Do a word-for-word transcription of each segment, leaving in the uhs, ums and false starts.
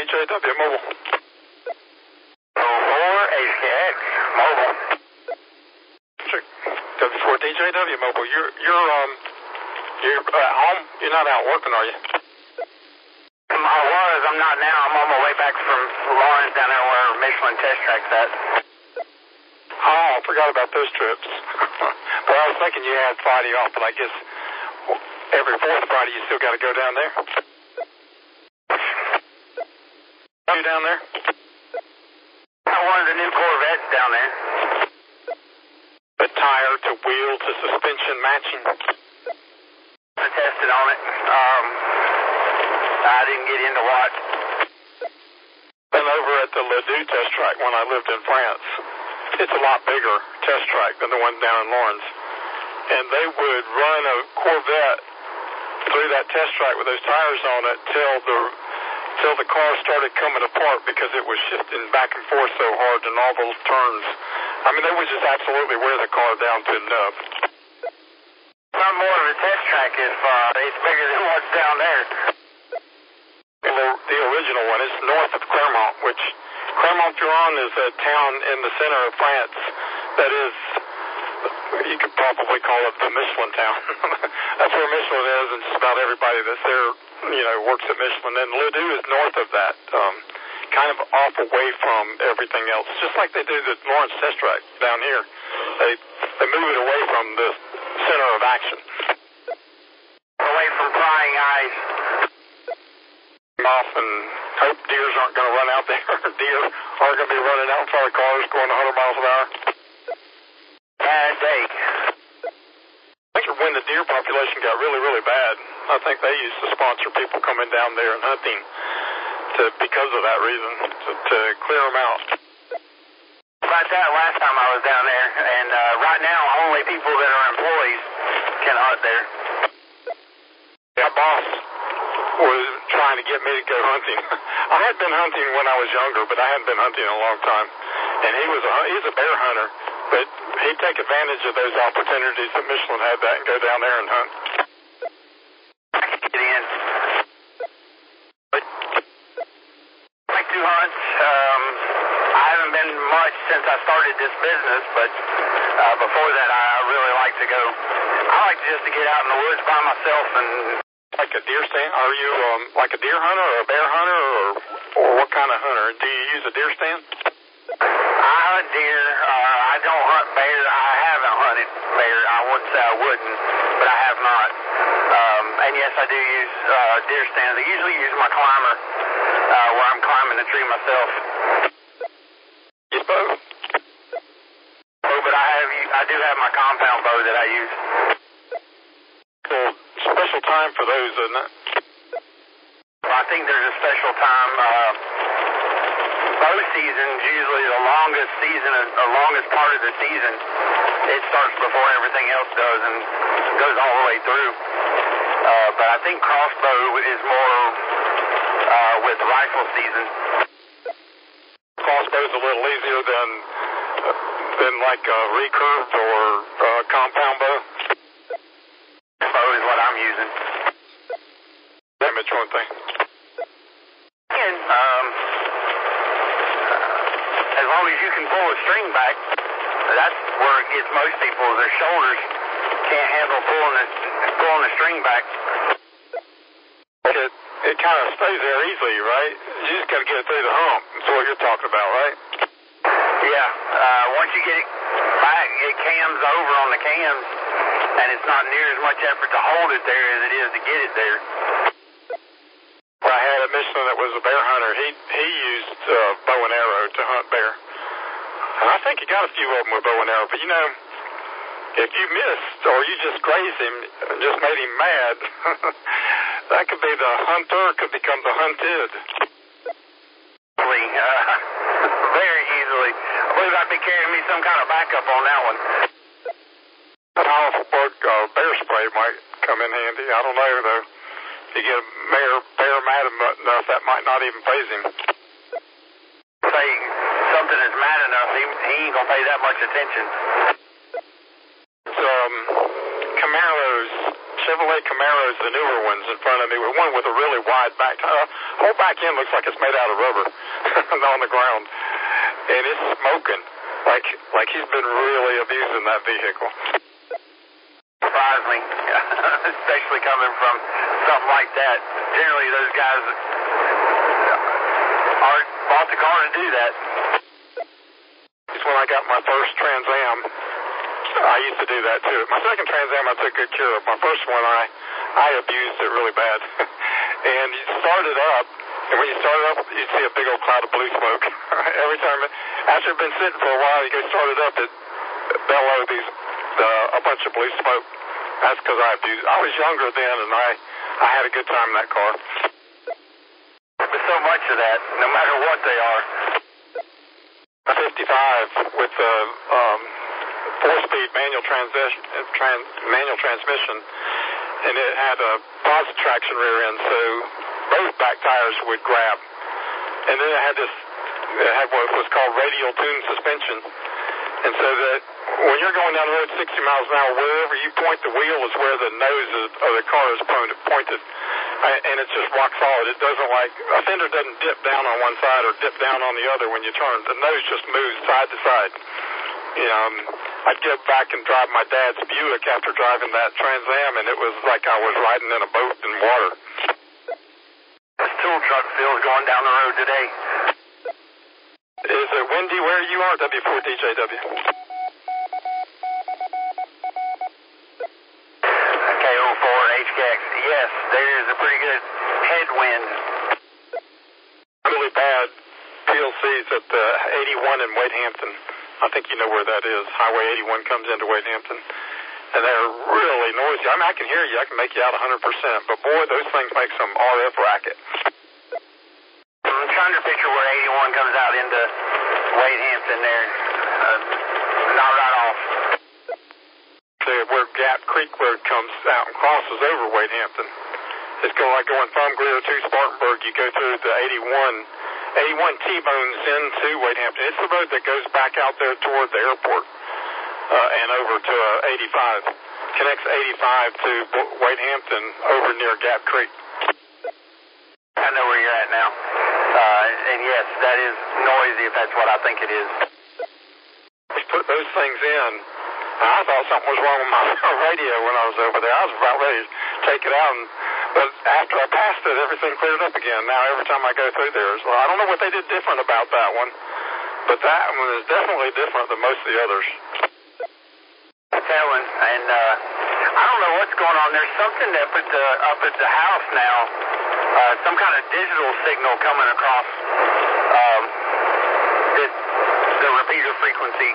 J W Mobile. oh four H K X Mobile. Sure. W four D J W Mobile. You're, you're, um, you're at home? You're not out working, are you? I was. I'm not now. I'm on my way back from Lawrence down there where Michelin Test Track's at. Oh, I forgot about those trips. Well, I was thinking you had Friday off, but I guess every fourth Friday you still got to go down there. You down there? I wanted the new Corvettes down there. The tire to wheel to suspension matching. I tested on it. Um, I didn't get into what. Been over at the Ladue test track when I lived in France. It's a lot bigger test track than the one down in Lawrence. And they would run a Corvette through that test track with those tires on it till the till the car started coming apart because it was shifting back and forth so hard in all those turns. I mean, they would just absolutely wear the car down to a nub. Not more of a test track if uh, it's bigger than what's down there. The, the original one is north of Clermont, which Clermont-Ferrand is a town in the center of France that is, you could probably call it the Michelin town. That's where Michelin is, and just about everybody that's there, you know, works at Michelin. And Ladue is north of that, um, kind of off away from everything else, just like they do the Lawrence test track down here. They they move it away from the center of action. Away from prying eyes. Off and hope deers aren't going to run out there. Deer aren't going to be running out in front of cars going one hundred miles an hour. Bad day. I think when the deer population got really, really bad, I think they used to sponsor people coming down there and hunting to because of that reason, to, to clear them out. About that last time I was down there, and uh, right now only people that are employees can hunt there. Yeah, boss was trying to get me to go hunting. I had been hunting when I was younger, but I hadn't been hunting in a long time. And he was a, he's a bear hunter, but he'd take advantage of those opportunities that Michelin had that and go down there and hunt. I can get in. But I like to hunt. Um, I haven't been much since I started this business, but uh, before that I really like to go. I like just to get out in the woods by myself and... Like a deer stand? Are you um, like a deer hunter or a bear hunter, or or what kind of hunter? Do you use a deer stand? I hunt deer. Uh, I don't hunt bear. I haven't hunted bear. I wouldn't say I wouldn't, but I have not. Um, and yes, I do use uh, deer stands. I usually use my climber uh, where I'm climbing the tree myself. Use bow? Oh, but I have. I do have my compound bow that I use. Cool. Special time for those, isn't it? I think there's a special time. Uh, bow season's usually the longest season, the longest part of the season. It starts before everything else does and goes all the way through. Uh, but I think crossbow is more uh, with rifle season. Crossbow's a little easier than uh, than like a recurved or uh, compound bow. Bow is what I'm using. Damage one thing. And um, as long as you can pull a string back, that's where it gets most people. Their shoulders can't handle pulling the pulling the string back. It it kind of stays there easily, right? You just got to get it through the hump. That's what you're talking about, right? Yeah. Uh, once you get it back, it cams over on the cams, and it's not near as much effort to hold it there as it is to get it there. I had a Michelin that was a bear hunter. He he used uh, bow and arrow to hunt bear. And I think he got a few of them with bow and arrow. But, you know, if you missed or you just grazed him and just made him mad, that could be the hunter could become the hunted. Uh, very easily. I believe I'd be carrying me some kind of backup on that one. A powerful bug, uh, bear spray might come in handy. I don't know, though. If you get a bear, bear mad enough, that might not even phase him. Say something that's mad enough, he, he ain't going to pay that much attention. Um, Camaros Chevrolet Camaros, the newer ones in front of me, with one with a really wide back. Uh, whole back end looks like it's made out of rubber on the ground, and it's smoking like like he's been really abusing that vehicle. Surprised me, especially coming from something like that. Generally, those guys are bought the car to do that. When I got my first Trans Am, I used to do that too. My second Trans Am I took good care of. My first one, I I abused it really bad. And you start it up, and when you start it up, you see a big old cloud of blue smoke. Every time, after it's been sitting for a while, you go start it up, it bellow these uh, a bunch of blue smoke. That's because I abused. I was younger then, and I I had a good time in that car. There's so much of that, no matter what they are. fifty-five with a um, four-speed manual transition, trans, manual transmission, and it had a positive traction rear end, so both back tires would grab. And then it had this, it had what was called radial tune suspension, and so that when you're going down the road sixty miles an hour, wherever you point the wheel is where the nose of the car is pointed. And it's just rock solid. It doesn't like, a fender doesn't dip down on one side or dip down on the other when you turn. The nose just moves side to side. You know, I'd get back and drive my dad's Buick after driving that Trans Am, and it was like I was riding in a boat in water. This tool truck feels going down the road today. Is it windy where you are, W four D J W? K O four H K X. Yes, there is a pretty good headwind. Really bad P L Cs at the eighty-one in Wade Hampton. I think you know where that is. Highway eighty-one comes into Wade Hampton. And they're really noisy. I mean, I can hear you. I can make you out one hundred percent. But, boy, those things make some R F racket. I'm trying to picture where eighty-one comes out into Wade Hampton there. Uh, not right off. Where Gap Creek Road comes out and crosses over Wade Hampton. It's going like going from Greer to Spartanburg. You go through the eighty-one. eighty-one T-bones into Wade Hampton. It's the road that goes back out there toward the airport uh, and over to uh, eighty-five. Connects eighty-five to Wade Hampton over near Gap Creek. I know where you're at now. Uh, and yes, that is noisy if that's what I think it is. We put those things in. I thought something was wrong with my radio when I was over there. I was about ready to take it out, and, but after I passed it, everything cleared up again. Now every time I go through there, so I don't know what they did different about that one, but that one is definitely different than most of the others. Telling, and uh, I don't know what's going on. There's something up at the up at the house now, uh, some kind of digital signal coming across um, the, the repeater frequency.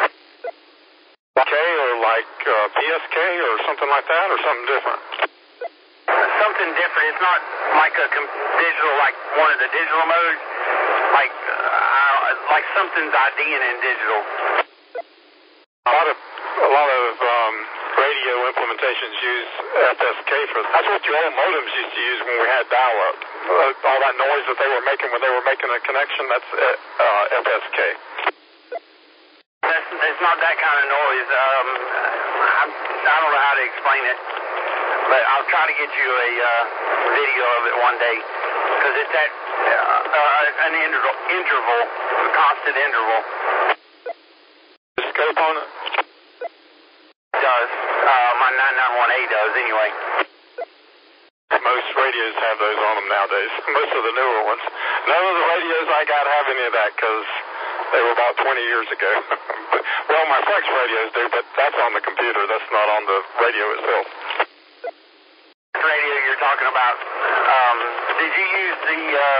K or like uh, P S K or something like that, or something different? Something different. It's not like a com- digital, like one of the digital modes. Like uh, like something's IDing in digital. A lot of a lot of um, radio implementations use F S K for. That's what your old modems used to use when we had dial-up. Uh, all that noise that they were making when they were making a connection. That's uh, F S K. That's, it's not that kind of noise. Um, I'm, I don't know how to explain it, but I'll try to get you a uh, video of it one day, because it's at uh, uh, an interval, interval, a constant interval. The scope on it? It does. Uh, my nine ninety-one A does, anyway. Most radios have those on them nowadays. Most of the newer ones. None of the radios I got have any of that, because they were about twenty years ago. Well, my Flex radios do, but that's on the computer. That's not on the radio itself. The radio you're talking about, um, did you use the, uh,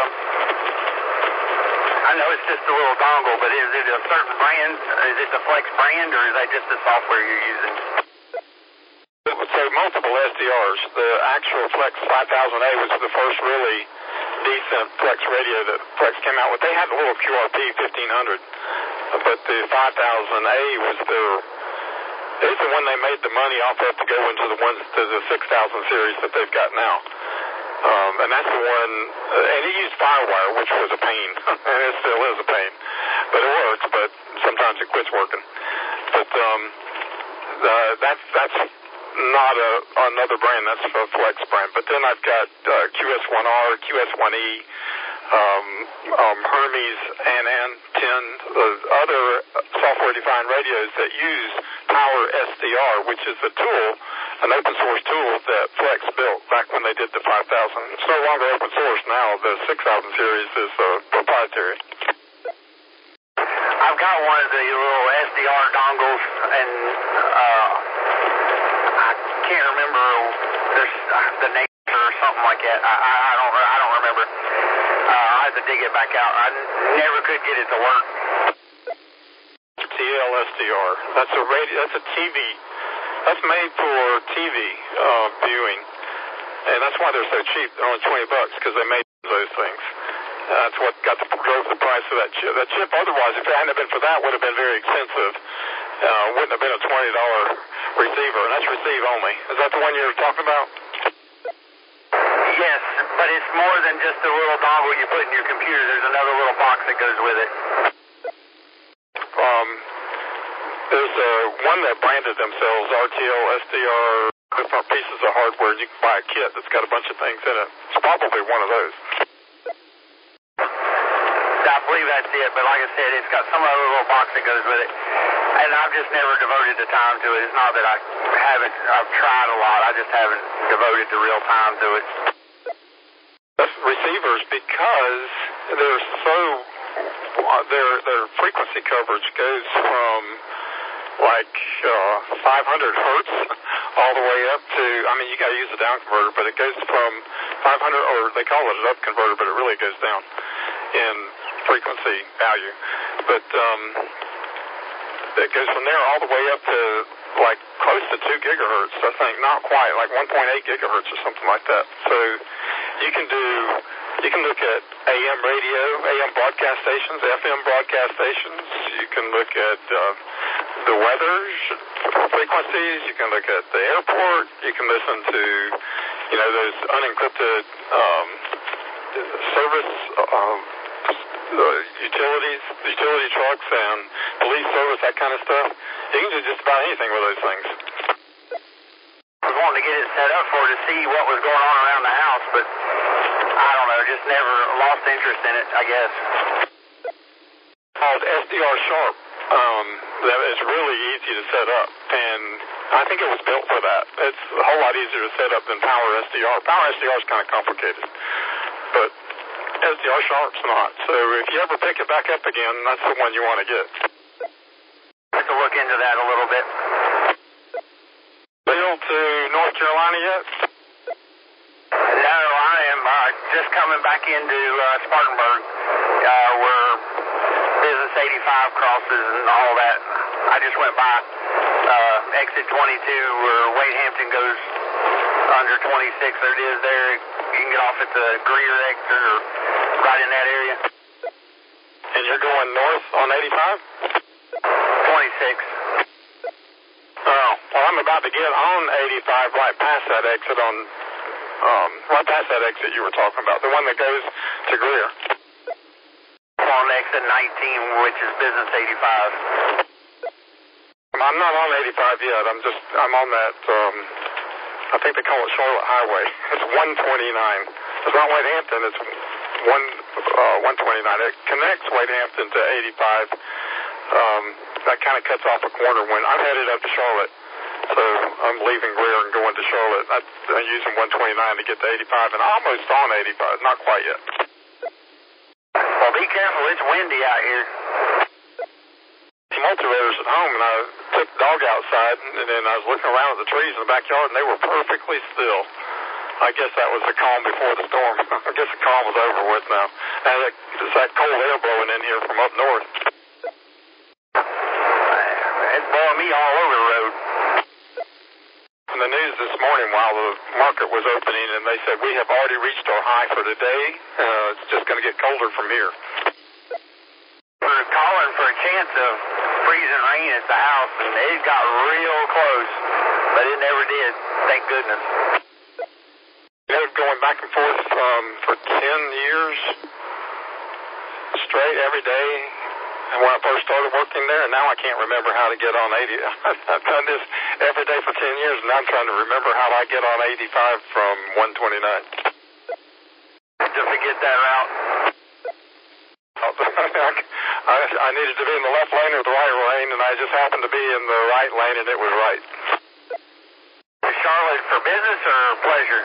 I know it's just a little dongle, but is it a certain brand? Is it the Flex brand, or is that just the software you're using? So multiple S D Rs. The actual Flex five thousand A was the first really decent Flex radio that Flex came out with. They had a little Q R P fifteen hundred, but the five thousand A was their, it's the one they made the money off of to go into the ones to the six thousand series that they've got now. Um, and that's the one, uh, and he used Firewire, which was a pain, and it still is a pain. But it works, but sometimes it quits working. But um, uh, that's, that's not a, another brand. That's a Flex brand. But then I've got uh, Q S one R, Q S one E, um, um, Hermes, and N ten, the other software-defined radios that use Power S D R, which is a tool, an open-source tool that Flex built back when they did the five thousand. It's no longer open-source now. The six thousand series is uh, proprietary. I've got one of the little S D R dongles, and uh, I can't remember there's the name or something like that. I, I, I don't I don't remember. Uh, I had to dig it back out. I never could get it to work. T L S D R. That's a radio. That's a T V. That's made for T V uh, viewing, and that's why they're so cheap. They're only twenty bucks because they made those things. That's what got the, drove the price of that chip. That chip, otherwise, if it hadn't been for that, would have been very expensive. Uh, wouldn't have been a twenty dollar receiver, and that's receive only. Is that the one you're talking about? Yes, but it's more than just a little dongle you put in your computer. There's another little box that goes with it. Um, there's uh, one that branded themselves, R T L, S D R, different pieces of hardware. You can buy a kit that's got a bunch of things in it. It's probably one of those. I believe that's it, but like I said, it's got some other little box that goes with it, and I've just never devoted the time to it. It's not that I haven't, I've tried a lot, I just haven't devoted the real time to it. Receivers, because they're so, their their frequency coverage goes from like uh, five hundred hertz all the way up to, I mean, you got to use a down converter, but it goes from five hundred, or they call it an up converter, but it really goes down in frequency value. But um, it goes from there all the way up to like close to two gigahertz, I think, not quite, like one point eight gigahertz or something like that. So you can do, you can look at A M radio, A M broadcast stations, F M broadcast stations. You can look at uh, the weather frequencies. You can look at the airport. You can listen to, you know, those unencrypted um, service um, uh, utilities, utility trucks, and police service, that kind of stuff. You can do just about anything with those things. I was wanting to get it set up for to see what was going on around the house, but I don't know, just never lost interest in it, I guess. Called S D R Sharp. Um, that is really easy to set up, and I think it was built for that. It's a whole lot easier to set up than Power S D R. Power S D R is kind of complicated, but S D R Sharp's not. So if you ever pick it back up again, that's the one you want to get. I have to look into that a little bit. Bill to North Carolina yet? No, I am uh, just coming back into uh, Spartanburg, uh, where Business eighty-five crosses and all that. I just went by uh, exit twenty-two where Wade Hampton goes under twenty-six. There it is there. You can get off at the Greer exit or right in that area. And you're going north on eighty-five? twenty-six. Oh, well, I'm about to get on eighty-five right past that exit on, um, right past that exit you were talking about, the one that goes to Greer. On exit nineteen, which is Business eighty-five. I'm not on eighty-five yet. I'm just, I'm on that, um, I think they call it Charlotte Highway. It's one twenty-nine. It's not Wade Hampton. It's one, uh, one twenty-nine. It connects Wade Hampton to eighty-five. Um, that kind of cuts off a corner when I'm headed up to Charlotte. So I'm leaving Greer and going to Charlotte. I, I'm using one twenty-nine to get to eighty-five, and I'm almost on eighty-five. Not quite yet. Well, be careful. It's windy out here. Multivators at home, and I took the dog outside, and then I was looking around at the trees in the backyard, and they were perfectly still. I guess that was the calm before the storm. I guess the calm was over with now. And it's that cold air blowing in here from up north. It's blowing me all over the road. In the news this morning while the market was opening, and they said we have already reached our high for today. Uh, it's just going to get colder from here. We're calling for a chance of freezing rain at the house, and it got real close, but it never did. Thank goodness. You know, going back and forth um, for ten years straight every day, when I first started working there, and now I can't remember how to get on eighty. I've done this every day for ten years, and now I'm trying to remember how I get on eighty-five from one twenty-nine. To forget that route. I, I needed to be in the left lane or the right lane, and I just happened to be in the right lane, and it was right. Charlotte for business or pleasure?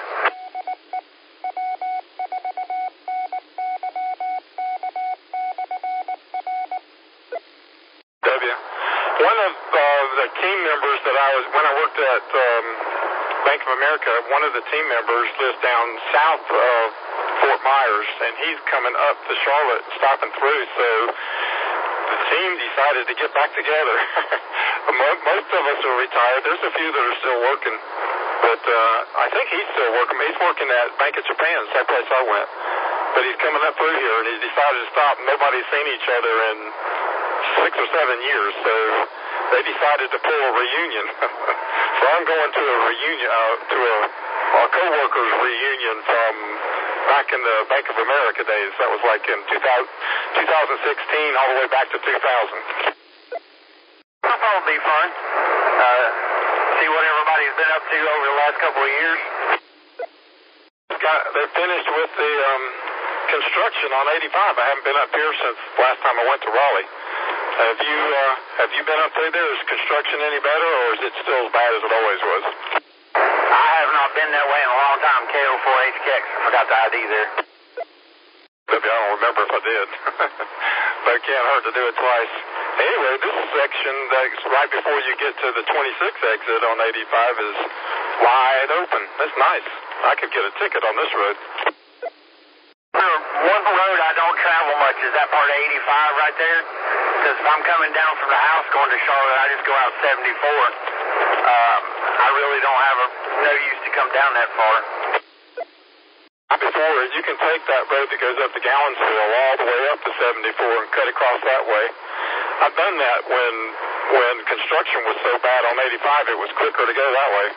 W. One of uh, the team members that I was, when I worked at um, Bank of America, one of the team members lives down south of Fort Myers, and he's coming up to Charlotte, stopping through, so the team decided to get back together. Most of us are retired. There's a few that are still working, but uh, I think he's still working. He's working at Bank of Japan, same place I went, but he's coming up through here, and he decided to stop. Nobody's seen each other in six or seven years, so they decided to pull a reunion. So I'm going to a reunion, uh, to a, a co-workers reunion from back in the Bank of America days. That was like in two thousand, twenty sixteen all the way back to two thousand. That'll probably be fun. Uh, see what everybody's been up to over the last couple of years. Got, they finished with the um, construction on eighty-five. I haven't been up here since last time I went to Raleigh. Have you uh, have you been up through there? Is construction any better, or is it still as bad as it always was? I have not been that way in a long time. K O four H Kex. I forgot the I D there. Maybe I don't remember if I did. But it can't hurt to do it twice. Anyway, this section that's right before you get to the twenty-six exit on eighty-five is wide open. That's nice. I could get a ticket on this road. One road I don't travel much is that part of eighty-five right there. Because if I'm coming down from the house going to Charlotte, I just go out seventy-four. Um, I really don't have a, no use to come down that far. Before, you can take that road that goes up to Gallonsville all the way up to seventy-four and cut across that way. I've done that when when construction was so bad on eighty-five, it was quicker to go that way.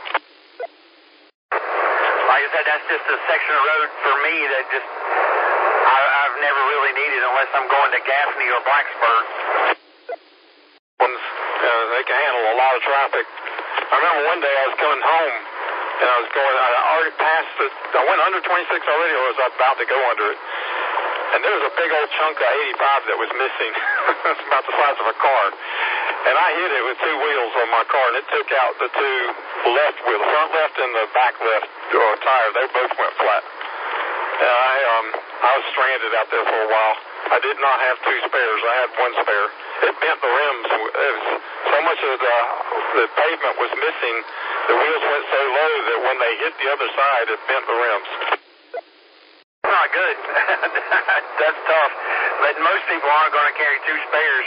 Like I said, that's just a section of road for me that just I, I've never really needed unless I'm going to Gaffney or Blacksburg. Ones, uh, they can handle a lot of traffic. I remember one day I was coming home and I was going, I already passed it, I went under twenty-six already, or was I about to go under it? And there was a big old chunk of eighty-five that was missing. It's about the size of a car. And I hit it with two wheels on my car, and it took out the two left wheel, the front left and the back left uh, tire. They both went flat. And I, um, I was stranded out there for a while. I did not have two spares. I had one spare. It bent the rims. It was, so much of the, the pavement was missing. The wheels went so low that when they hit the other side, it bent the rims. Not good. That's tough. But most people aren't going to carry two spares.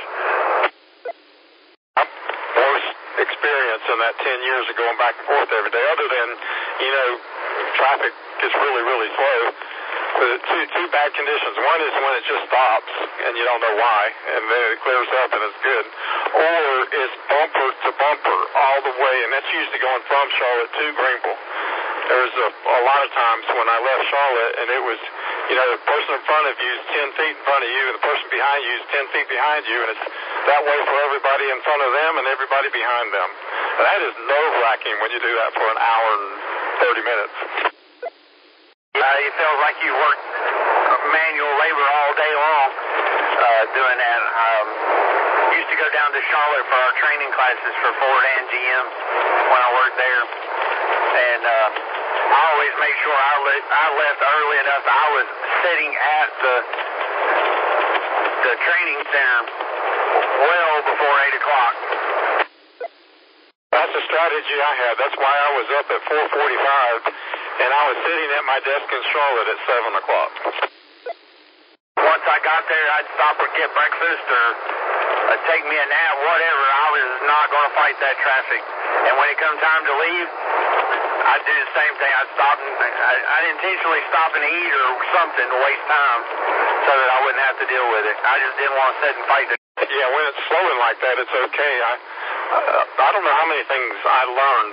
Worst experience in that ten years of going back and forth every day, other than, you know, traffic gets really, really slow. But two, two bad conditions. One is when it just stops and you don't know why, and then it clears up and it's good. Or it's bumper to bumper all the way, and that's usually going from Charlotte to Greenville. There was a, a lot of times when I left Charlotte, and it was, you know, the person in front of you is ten feet in front of you, and the person behind you is ten feet behind you, and it's that way for everybody in front of them and everybody behind them. And that is nerve-wracking when you do that for an hour and thirty minutes. Uh, it feels like you work manual labor all day long uh, doing that. Um, used to go down to Charlotte for our training classes for Ford and G M when I worked there. And uh, I always made sure I, le- I left early enough. I was sitting at the the training center well before eight o'clock. That's a strategy I had. That's why I was up at four forty-five, and I was sitting at my desk in Charlotte at seven o'clock. Once I got there, I'd stop or get breakfast or uh, take me a nap, whatever. I was not going to fight that traffic. And when it come time to leave, I'd do the same thing. I'd stop and I'd, I'd intentionally stop and eat or something to waste time so that I wouldn't have to deal with it. I just didn't want to sit and fight the Yeah, when it's slowing like that, it's okay. I uh, I don't know how many things I learned.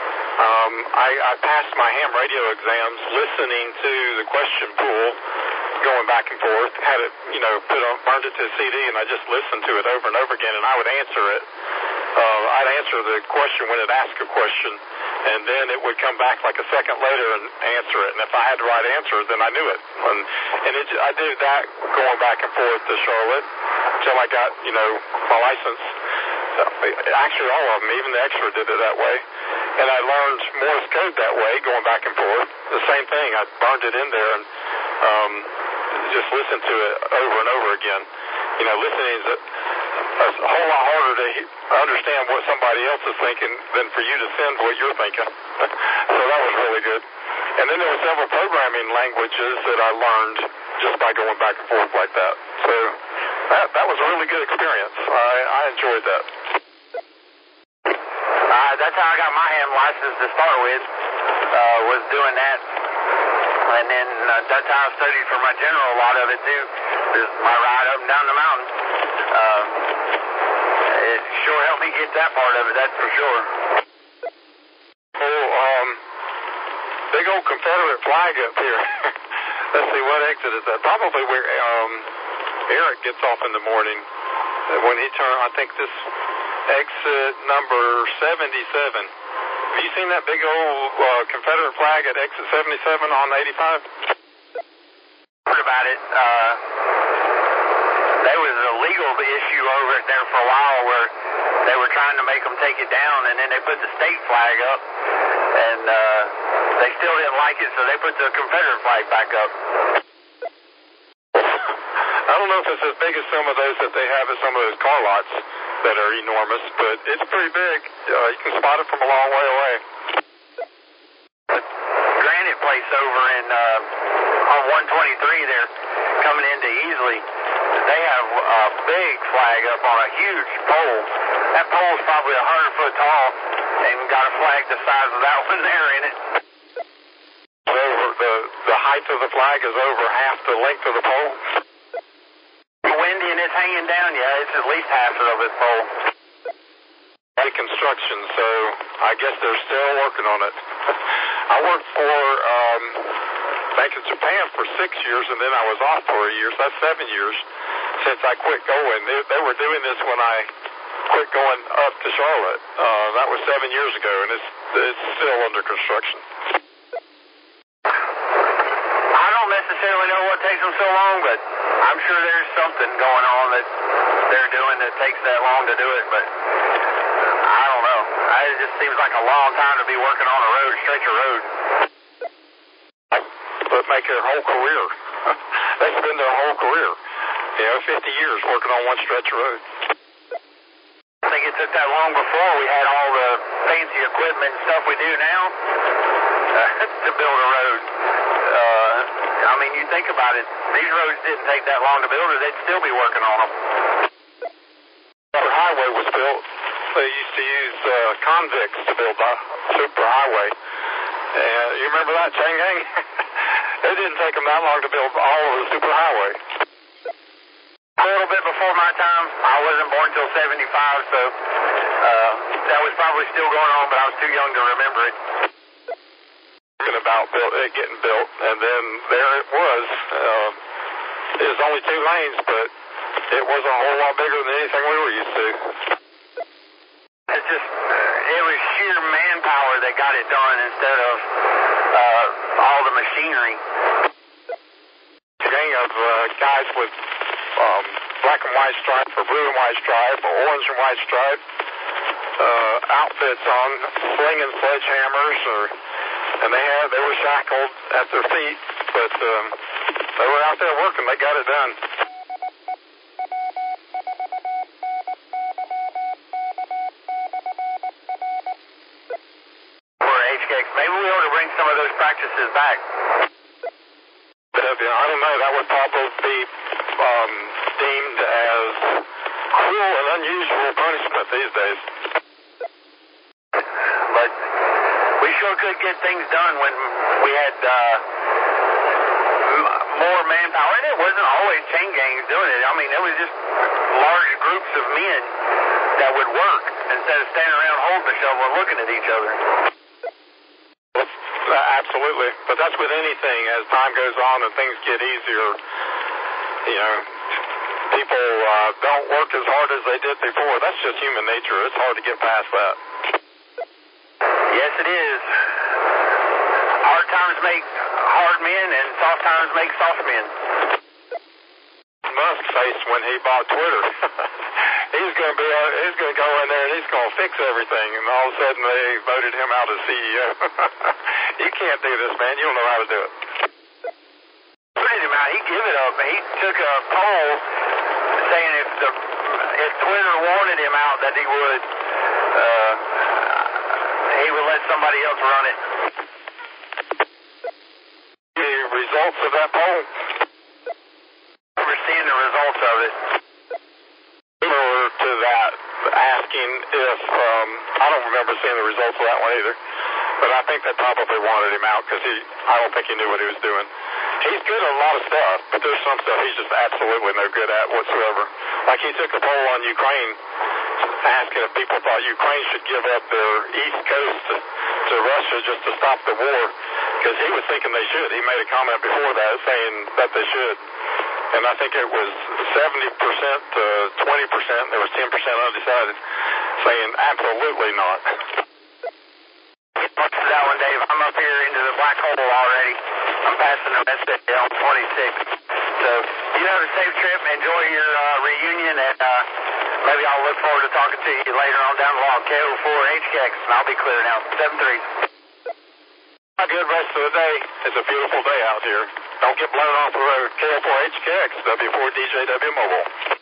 Um, I, I passed my ham radio exams listening to the question pool going back and forth, had it, you know, put on, burned it to a C D, and I just listened to it over and over again, and I would answer it. Uh, I'd answer the question when it asked a question, and then it would come back like a second later and answer it. And if I had the right answer, then I knew it. And, and it, I did that going back and forth to Charlotte until I got, you know, my license. Actually, all of them, even the extra did it that way. And I learned Morse code that way, going back and forth. The same thing. I burned it in there and um, just listened to it over and over again. You know, listening is a, a whole lot harder to understand what somebody else is thinking than for you to send what you're thinking. So that was really good. And then there were several programming languages that I learned just by going back and forth like that. So that, that was a really good experience. I, I enjoyed that. Uh, that's how I got my ham license to start with, uh, was doing that. And then uh, that's how I studied for my general, a lot of it too, is my ride up and down the mountain. Uh, it sure helped me get that part of it, that's for sure. Oh, um, big old Confederate flag up here. Let's see, what exit is that? Probably where um, Eric gets off in the morning. When he turns, I think this exit number seventy-seven. Have you seen that big old uh, Confederate flag at exit seventy-seven on eighty-five? Heard about it. Uh, there was a legal issue over it there for a while where they were trying to make them take it down, and then they put the state flag up, and uh, they still didn't like it, so they put the Confederate flag back up. I don't know if it's as big as some of those that they have at some of those car lots that are enormous, but it's pretty big. Uh, you can spot it from a long way away. The Granite place over in uh, on one twenty-three there, coming into Easley, they have a big flag up on a huge pole. That pole is probably a hundred foot tall, and got a flag the size of that one there in it. Over the the height of the flag is over half the length of the pole. Windy and it's hanging down, yeah, it's at least half of its pole. Construction, so I guess they're still working on it. I worked for um, Bank of Japan for six years, and then I was off for a year, so that's seven years since I quit going. They, they were doing this when I quit going up to Charlotte. Uh, that was seven years ago, and it's, it's still under construction. I don't necessarily know what takes them so long, but I'm sure there's something going on that they're doing that takes that long to do it, but I don't know. It just seems like a long time to be working on a road, stretch of road. But make their whole career. They spend their whole career, you know, fifty years working on one stretch of road. I think it took that long before we had all the fancy equipment and stuff we do now uh, to build a road. Uh, I mean, you think about it, these roads didn't take that long to build, or they'd still be working on them. The highway was built. They used to use uh, convicts to build the superhighway. And you remember that, Chain Gang? It didn't take them that long to build all of the superhighway. A little bit before my time. I wasn't born till seventy-five, so uh, that was probably still going on, but I was too young to remember it. About built, it getting built, and then there it was. Uh, it was only two lanes, but it was a whole lot bigger than anything we were used to. It's just, it was sheer manpower that got it done instead of uh, all the machinery. A gang of uh, guys with um, black and white stripe, or blue and white stripe, or orange and white stripe uh, outfits on, slinging sledgehammers, or and they had they were shackled at their feet, but um, they were out there working. They got it done. Maybe we ought to bring some of those practices back. I don't know. That would probably be um, deemed as cruel and unusual punishment these days. But we sure could get things done when we had uh, more manpower. And it wasn't always chain gangs doing it. I mean, it was just large groups of men that would work instead of standing around holding the shovel and looking at each other. Uh, absolutely. But that's with anything. As time goes on and things get easier, you know, people uh, don't work as hard as they did before. That's just human nature. It's hard to get past that. Yes, it is. Hard times make hard men, and soft times make soft men. Musk faced when he bought Twitter. he's going to be, uh, he's going to go in there and he's going to fix everything. And all of a sudden they voted him out as C E O. You can't do this, man. You don't know how to do it. Voted him out. He gave it up. He took a poll saying if the if Twitter wanted him out, that he would uh, he would let somebody else run it. The results of that poll? We're seeing the results of it. Similar to that, asking if, um, I don't remember seeing the results of that one either, but I think they probably wanted him out because he, I don't think he knew what he was doing. He's good at a lot of stuff, but there's some stuff he's just absolutely no good at whatsoever. Like he took a poll on Ukraine asking if people thought Ukraine should give up their east coast to, to Russia just to stop the war, because he was thinking they should. He made a comment before that saying that they should. And I think it was seventy percent to twenty percent. There was ten percent undecided saying absolutely not. What's that one, Dave? I'm up here into the black hole already. I'm passing the rest of it on twenty-six. So you have a safe trip. Enjoy your uh, reunion, and uh, maybe I'll look forward to talking to you later on down the line. K O four H K X, and I'll be clear now. seven three. A good rest of the day. It's a beautiful day out here. Don't get blown off the road. K O four H K X, W four D J W Mobile.